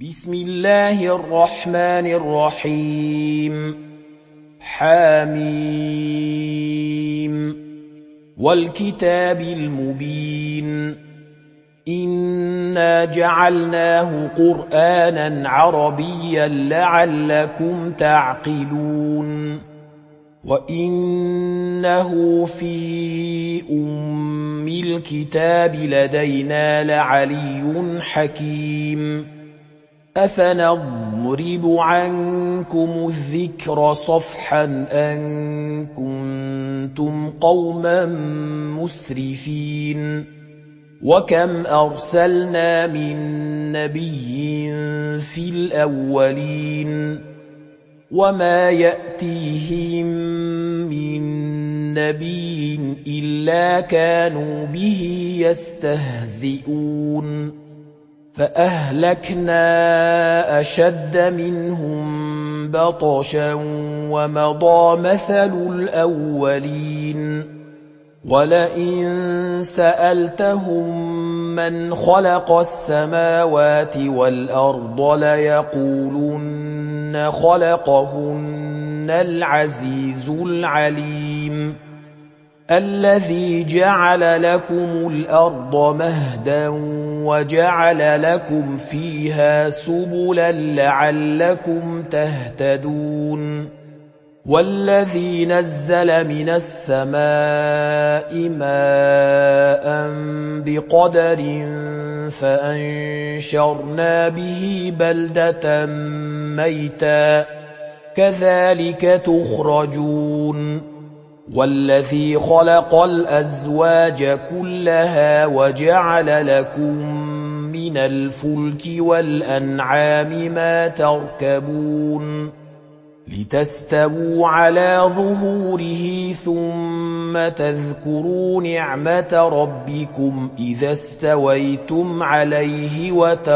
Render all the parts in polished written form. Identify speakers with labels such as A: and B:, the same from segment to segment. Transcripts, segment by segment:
A: بسم الله الرحمن الرحيم حم والكتاب المبين إنا جعلناه قرآنا عربيا لعلكم تعقلون وإنه في أم الكتاب لدينا لعلي حكيم أفنضرب عنكم الذكر صفحا أن كنتم قوما مسرفين وكم أرسلنا من نبي في الأولين وما يأتيهم من نبي إلا كانوا به يستهزئون فأهلكنا أشد منهم بطشا ومضى مثل الأولين ولئن سألتهم من خلق السماوات والأرض ليقولن خلقهن العزيز العليم الذي جعل لكم الأرض مهدا وجعل لكم فيها سبلا لعلكم تهتدون والذي نزل من السماء ماء بقدر فأنشرنا به بلدة ميتا كذلك تخرجون والذي خلق الأزواج كلها وجعل لكم من الفلك والأنعام ما تركبون لتستووا على ظهوره ثم تذكروا نعمة ربكم إذا استويتم عليه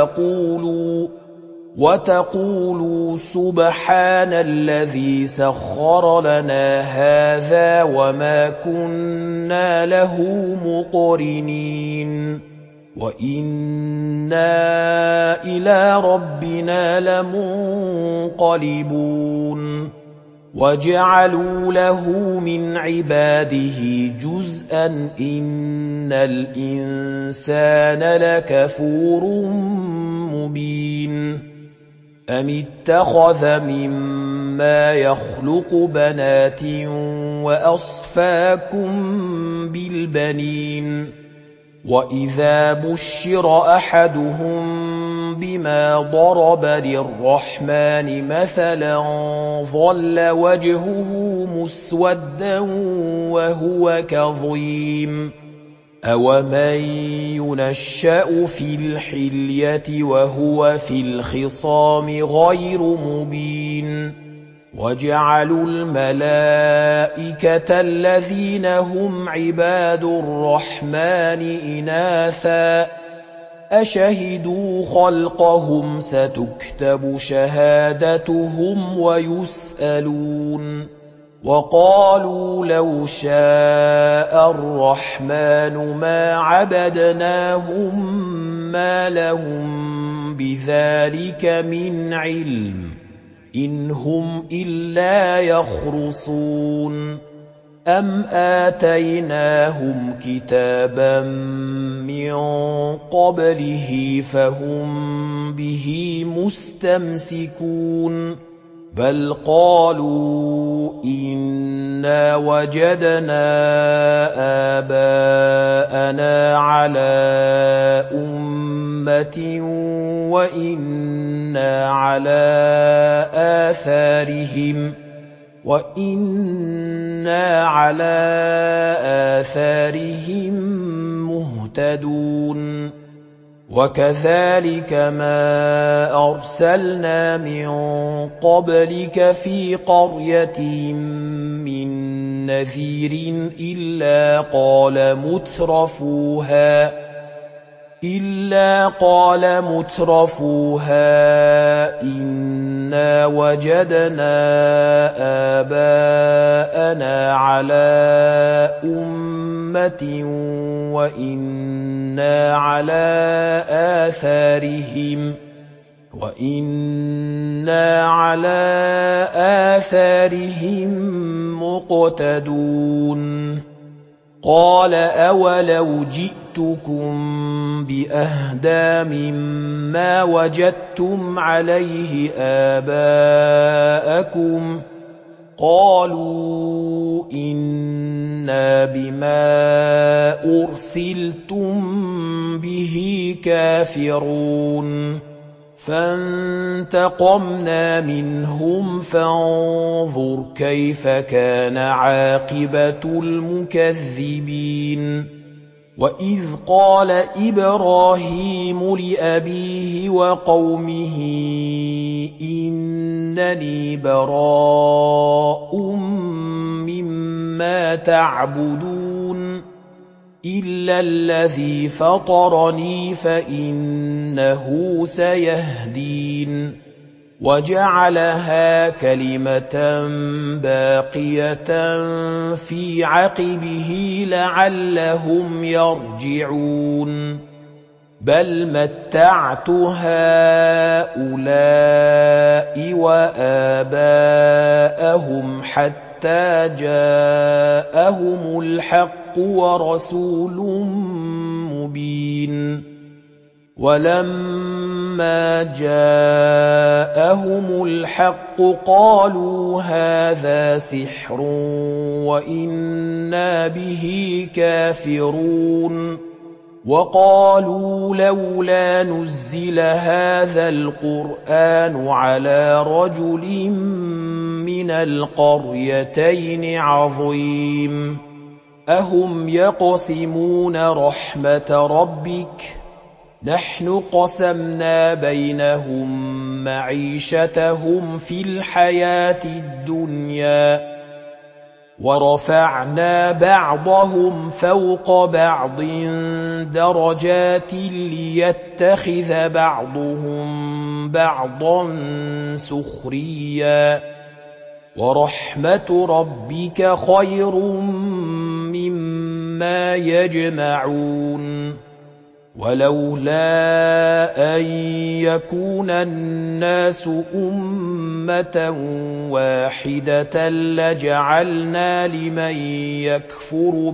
A: وتقولوا سبحان الذي سخر لنا هذا وما كنا له مقرنين وإنا إلى ربنا لمنقلبون وجعلوا له من عباده جزءا إن الإنسان لكفور مبين أم اتخذ مما يخلق بنات وأصفاكم بالبنين وإذا بشر أحدهم بما ضرب للرحمن مثلا ظل وجهه مسودا وهو كظيم أومن ينشأ في الحلية وهو في الخصام غير مبين وجعلوا الملائكة الذين هم عباد الرحمن إناثا أشهدوا خلقهم ستكتب شهادتهم ويسألون وقالوا لو شاء الرحمن ما عبدناهم ما لهم بذلك من علم إن هم إلا يخرصون أم آتيناهم كتابا من قبله فهم به مستمسكون بل قالوا إنا وجدنا آباءنا على أمة وإنا على آثارهم مهتدون وكذلك ما أرسلنا من قبلك في قرية من نذير إلا قال مترفوها إنا وجدنا آباءنا على أمة وإنا على وَإِنَّا عَلَىٰ آثَارِهِم مُّقْتَدُونَ قَالَ أَوَلَوْ جِئْتُكُم بِأَهْدَىٰ مِمَّا وَجَدتُّمْ عَلَيْهِ آبَاءَكُمْ ۖ قَالُوا إِنَّا بِمَا أُرْسِلْتُم بِهِ كَافِرُونَ فَانتَقَمْنَا مِنْهُمْ فَانظُرْ كَيْفَ كَانَ عَاقِبَةُ الْمُكَذِّبِينَ وَإِذْ قَالَ إِبْرَاهِيمُ لِأَبِيهِ وَقَوْمِهِ إِنَّنِي بَرَاءٌ مِّمَّا تَعْبُدُونَ إِلَّا الَّذِي فَطَرَنِي فَإِنَّهُ سَيَهْدِينِ وَجَعَلَهَا كَلِمَةً بَاقِيَةً فِي عَقِبِهِ لَعَلَّهُمْ يَرْجِعُونَ بَلْ مَتَّعْتُ هَٰؤُلَاءِ وَآبَاءَهُمْ حَتَّىٰ جَاءَهُمُ الْحَقُّ وَرَسُولٌ مُّبِينٌ وَلَمَّا جَاءَهُمُ الْحَقُّ قَالُوا هَٰذَا سِحْرٌ وَإِنَّا بِهِ كَافِرُونَ وَقَالُوا لَوْلَا نُزِّلَ هَٰذَا الْقُرْآنُ عَلَىٰ رَجُلٍ مِّنَ الْقَرْيَتَيْنِ عَظِيمٍ أَهُمْ يَقْسِمُونَ رَحْمَةَ رَبِّكَ ۚ نَحْنُ قَسَمْنَا بَيْنَهُم مَّعِيشَتَهُمْ فِي الْحَيَاةِ الدُّنْيَا وَرَفَعْنَا بَعْضَهُمْ فَوْقَ بَعْضٍ دَرَجَاتٍ لِّيَتَّخِذَ بَعْضُهُم بَعْضًا سُخْرِيًّا ۗ وَرَحْمَةُ رَبِّكَ خَيْرٌ مِّمَّا يَجْمَعُونَ وَلَوْلَا أَن يَكُونَ النَّاسُ أُمَّةً وَاحِدَةً لَّجَعَلْنَا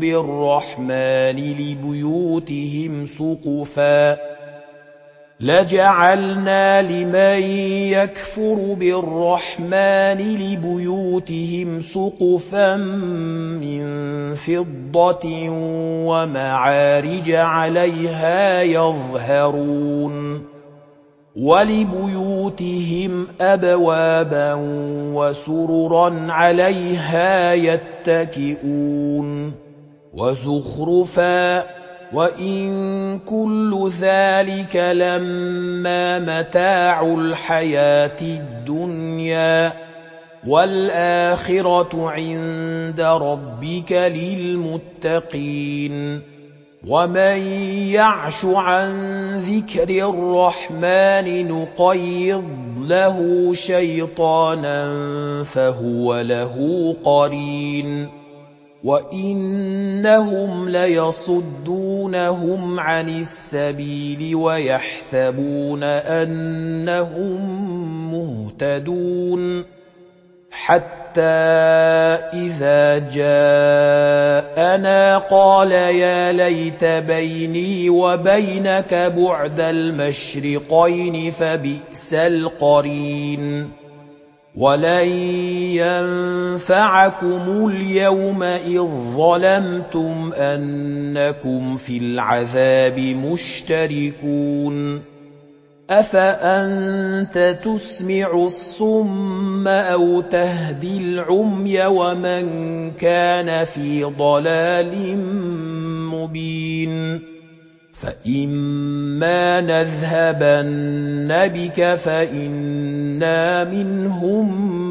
A: لِمَن يَكْفُرُ بِالرَّحْمَٰنِ لِبُيُوتِهِمْ سُقُفًا مِّن فِضَّةٍ وَمَعَارِجَ عَلَيْهَا يَظْهَرُونَ وَلِبُيُوتِهِمْ أَبْوَابًا وَسُرُرًا عَلَيْهَا يَتَّكِئُونَ وَزُخْرُفًا ۚ وَإِن كُلُّ ذَٰلِكَ لَمَّا مَتَاعُ الْحَيَاةِ الدُّنْيَا ۚ وَالْآخِرَةُ عِندَ رَبِّكَ لِلْمُتَّقِينَ وَمَن يَعْشُ عَن ذِكْرِ الرَّحْمَٰنِ نُقَيِّضْ لَهُ شَيْطَانًا فَهُوَ لَهُ قَرِينٌ وَإِنَّهُمْ لَيَصُدُّونَهُمْ عَنِ السَّبِيلِ وَيَحْسَبُونَ أَنَّهُم مُّهْتَدُونَ حَتَّىٰ إِذَا جَاءَنَا قَالَ يَا لَيْتَ بَيْنِي وَبَيْنَكَ بُعْدَ الْمَشْرِقَيْنِ فَبِئْسَ الْقَرِينُ وَلَن يَنفَعَكُمُ الْيَوْمَ إِذ ظَّلَمْتُمْ أَنَّكُمْ فِي الْعَذَابِ مُشْتَرِكُونَ أَفَأَنتَ تُسْمِعُ الصُّمَّ أَوْ تَهْدِي الْعُمْيَ وَمَن كَانَ فِي ضَلَالٍ مُّبِينٍ فَإِمَّا نَذْهَبَنَّ بِكَ فَإِنَّا مِنْهُم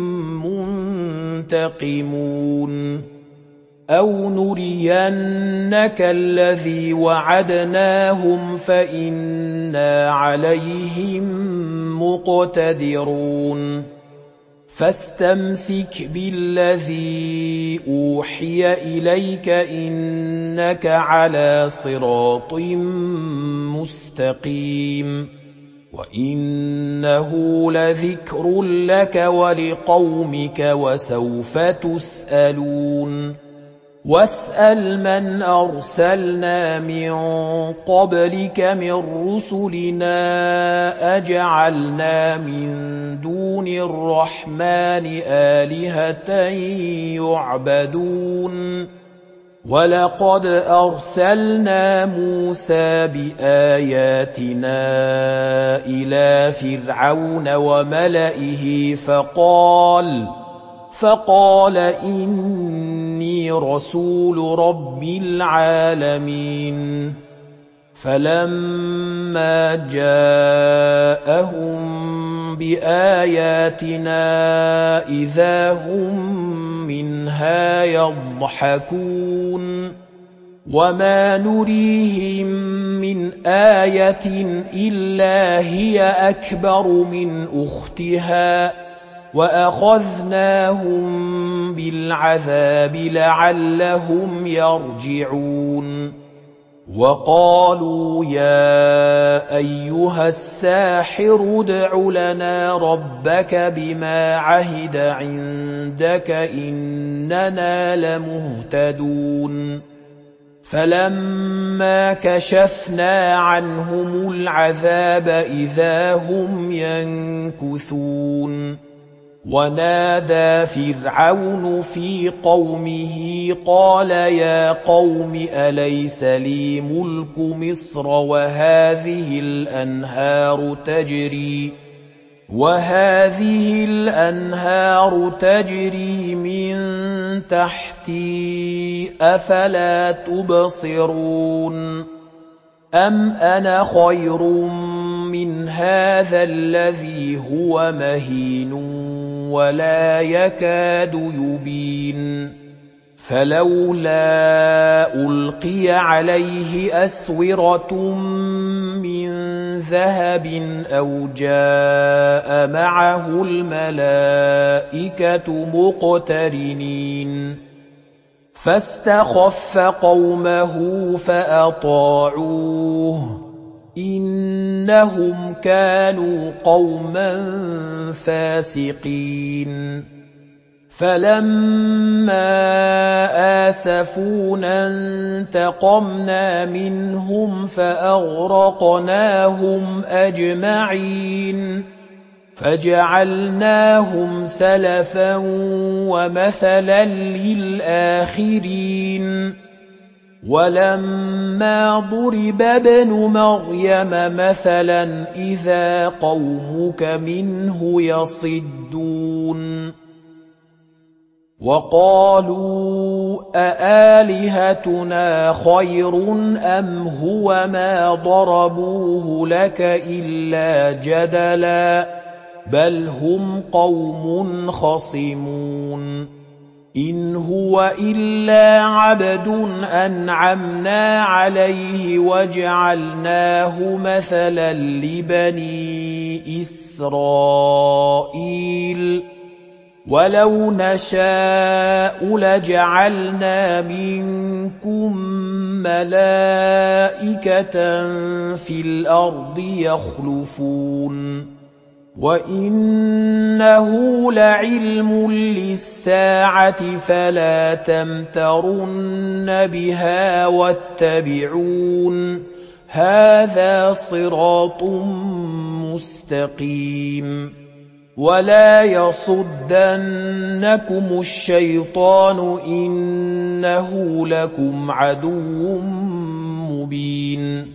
A: مُّنتَقِمُونَ أَوْ نُرِيَنَّكَ الَّذِي وَعَدْنَاهُمْ فَإِنَّا عَلَيْهِم مُّقْتَدِرُونَ فَاسْتَمْسِكْ بِالَّذِي أُوحِيَ إِلَيْكَ ۖ إِنَّكَ عَلَىٰ صِرَاطٍ مُّسْتَقِيمٍ وَإِنَّ إنه لذكر لك ولقومك وسوف تسألون واسأل من أرسلنا من قبلك من رسلنا أجعلنا من دون الرحمن آلهة يعبدون ولقد أرسلنا موسى بآياتنا إلى فرعون وملئه فقال إني رسول رب العالمين فلما جاءهم بآياتنا إذا هم منها يضحكون وما نريهم من آية إلا هي أكبر من أختها وأخذناهم بالعذاب لعلهم يرجعون وقالوا يا أيها الساحر ادع لنا ربك بما عهد عندك إننا لمهتدون فلما كشفنا عنهم العذاب إذا هم ينكثون ونادى فرعون في قومه قال يا قوم أليس لي ملك مصر وهذه الأنهار تجري من تحتي أفلا تبصرون أم أنا خير من هذا الذي هو مهين ولا يكاد يبين فلولا ألقي عليه أسورة من ذهب أو جاء معه الملائكة مقترنين فاستخف قومه فأطاعوه إنهم كانوا قوما فاسقين فلما آسفونا انتقمنا منهم فأغرقناهم أجمعين فجعلناهم سلفا ومثلا للآخرين ولما ضرب ابن مريم مثلا إذا قومك منه يصدون وقالوا أآلهتنا خير أم هو ما ضربوه لك إلا جدلا بل هم قوم خصمون إن هو إلا عبد أنعمنا عليه وجعلناه مثلا لبني إسرائيل ولو نشاء لجعلنا منكم ملائكة في الأرض يخلفون وإنه لعلم للساعة فلا تمترن بها واتبعون هذا صراط مستقيم ولا يصدنكم الشيطان إنه لكم عدو مبين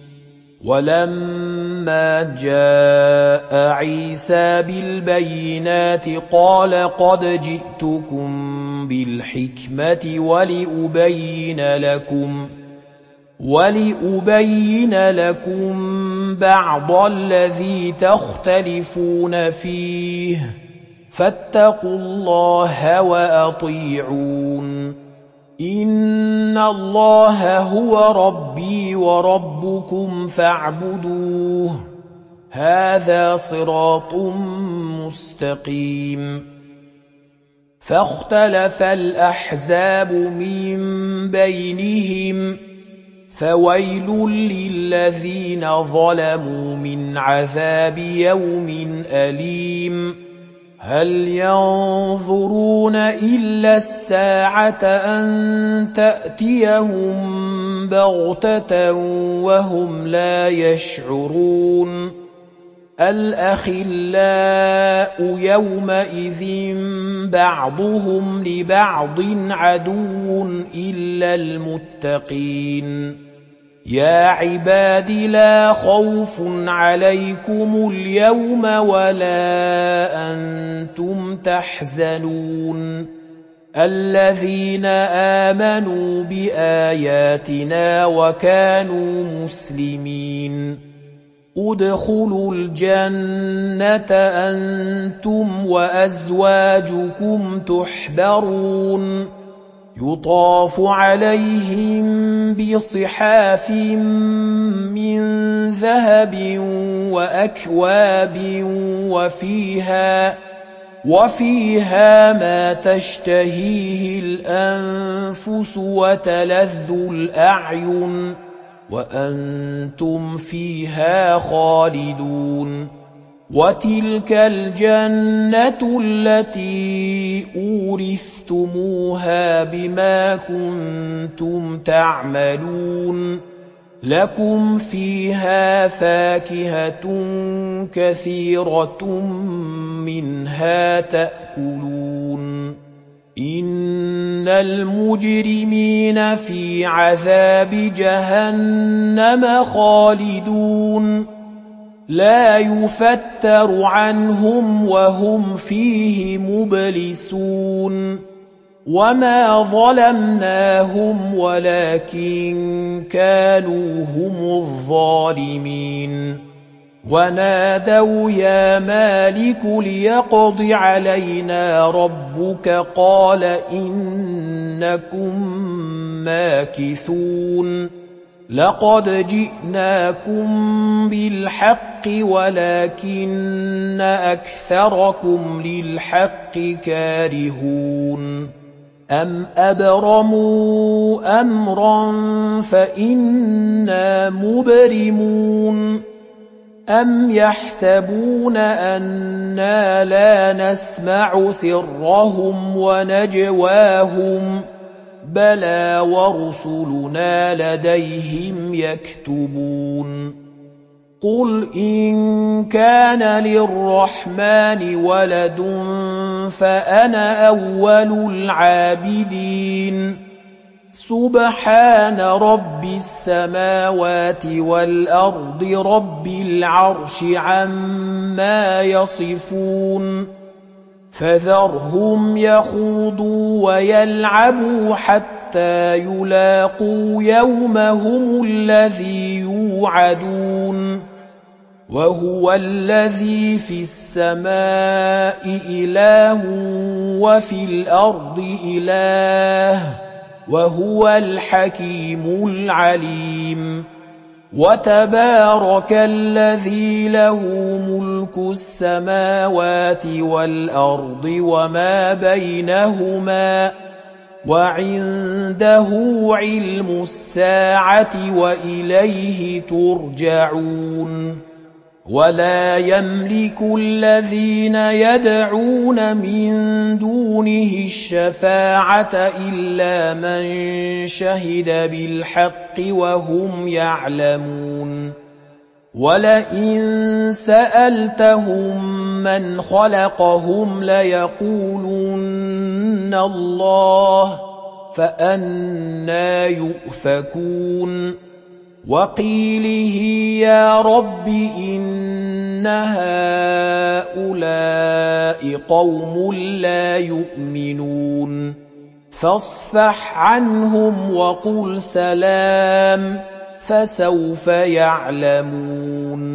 A: ولما جاء عيسى بالبينات قال قد جئتكم بالحكمة ولأبين لكم بعض الذي تختلفون فيه فاتقوا الله وأطيعون إن الله هو ربي وربكم فاعبدوه هذا صراط مستقيم فاختلف الأحزاب من بينهم فويل للذين ظلموا من عذاب يوم أليم هل ينظرون إلا الساعة أن تأتيهم بغتة وهم لا يشعرون الأخلاء يومئذ بعضهم لبعض عدو إلا المتقين يا عباد لا خوف عليكم اليوم ولا أنتم تحزنون الذين آمنوا بآياتنا وكانوا مسلمين ادخلوا الجنة أنتم وأزواجكم تحبرون يطاف عليهم بصحاف من ذهب وأكواب وفيها ما تشتهيه الأنفس وتلذ الأعين وأنتم فيها خالدون وتلك الجنة التي أورثتموها بما كنتم تعملون لكم فيها فاكهة كثيرة منها تأكلون إن المجرمين في عذاب جهنم خالدون لا يفتر عنهم وهم فيه مبلسون وما ظلمناهم ولكن كانوا هم الظالمين ونادوا يا مالك ليقض علينا ربك قال إنكم ماكثون لقد جئناكم بالحق ولكن أكثركم للحق كارهون أم أبرموا أمرا فإنا مبرمون أم يحسبون أنا لا نسمع سرهم ونجواهم بلى ورسلنا لديهم يكتبون قل إن كان للرحمن ولد فأنا أول العابدين سبحان رب السماوات والأرض رب العرش عما يصفون فذرهم يخوضوا ويلعبوا حتى يلاقوا يومهم الذي يوعدون وهو الذي في السماء إله وفي الأرض إله وهو الحكيم العليم وتبارك الذي له ملك السماوات والأرض وما بينهما وعنده علم الساعة وإليه ترجعون ولا يملك الذين يدعون من دونه الشفاعة إلا من شهد بالحق وهم يعلمون ولئن سألتهم من خلقهم ليقولن الله فأنى يؤفكون وقيله يا رب إن هؤلاء قوم لا يؤمنون فاصفح عنهم وقل سلام فسوف يعلمون